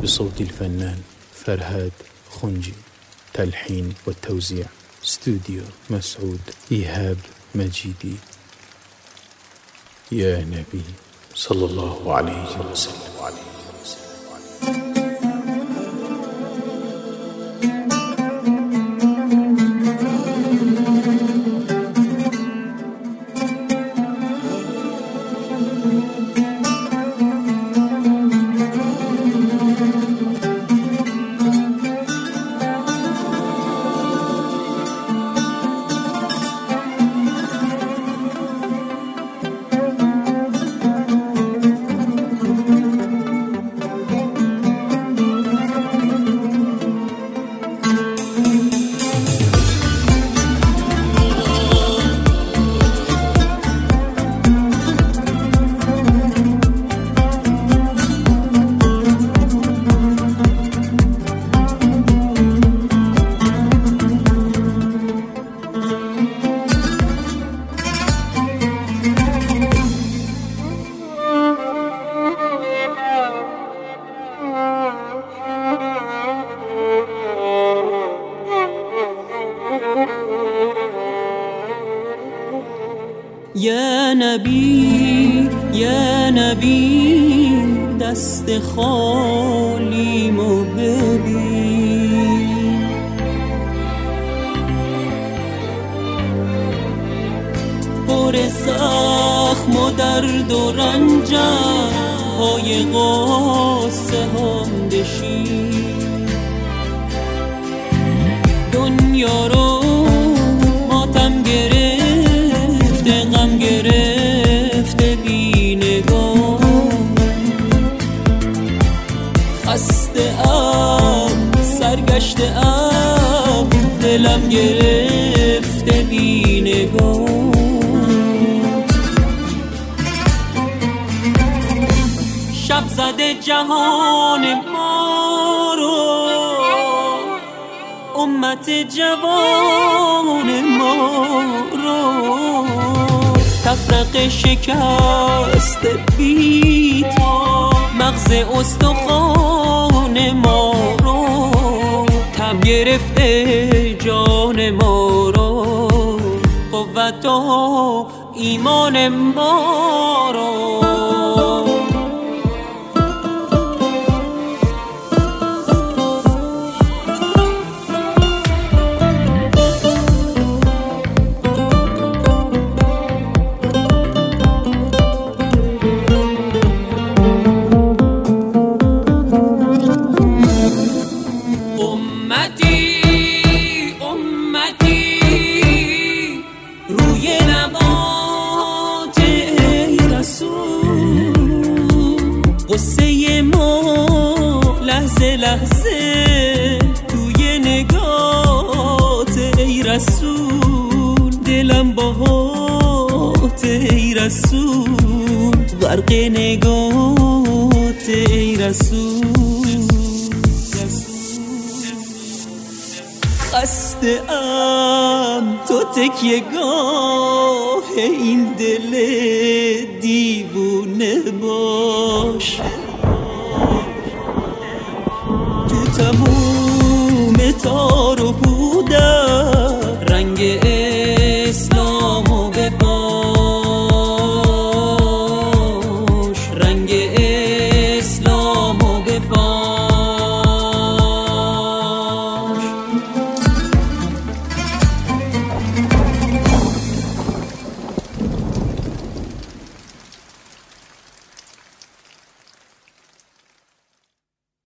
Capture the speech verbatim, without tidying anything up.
بصوت الفنان فرهاد خنجي، تلحين والتوزيع استوديو مسعود إيهاب مجيدي. يا نبي صلى الله عليه وسلم. یا نبی یا نبی دست خالیمو ببین، پر زخم و درد و رنجم پای قصه هم بشین. دنیا رو ماتم گرفته، غم گرفته بی نگاه، خسته ام سرگشته ام دلم گرفته بی نگاه. شب زده جهان ما رو، امت جوان ما رو، تفرقه شکست بی تا مغز استخوان ما رو، تب گرفته جان ما رو، قوت و ایمان ما رو. قصه ما لحظه لحظه توی نگات ای رسول، دلم باهات ای رسول، غرق نگات ای رسول. خسته ام تو تکیه گاه این دل دیوونه باش، تو تموم تار و پودم رنگ اسلامو بپاش، رنگ اسلامو بپاش.